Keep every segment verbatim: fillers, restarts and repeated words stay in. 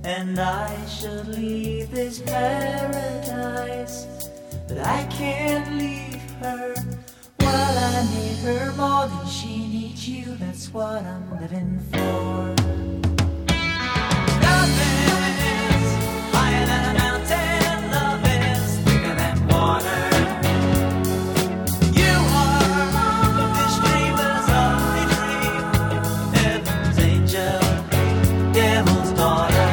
and I should leave this paradise. But I can't leave her. While I need her more than she needs you, that's what I'm living for. Nothing's higher than a mountain, love is thicker than water. You are this dreamer's only dream, heaven's angel, devil's daughter.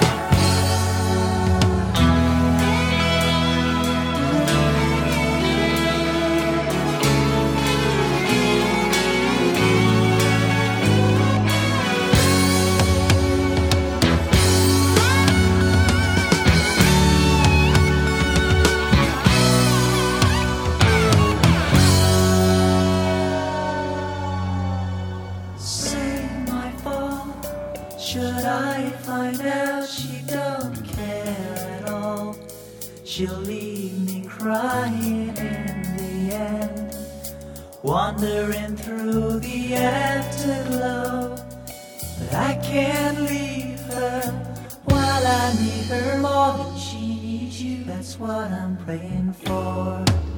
Should I find out she don't care at all, she'll leave me crying in the end, wandering through the afterglow. But I can't leave her while I need her more than she needs you. That's what I'm praying for.